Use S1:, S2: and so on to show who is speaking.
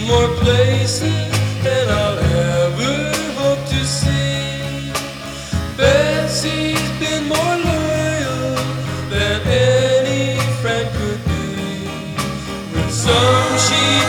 S1: more places than I'll ever hope to see. Betsy's been more loyal than any friend could be. With some she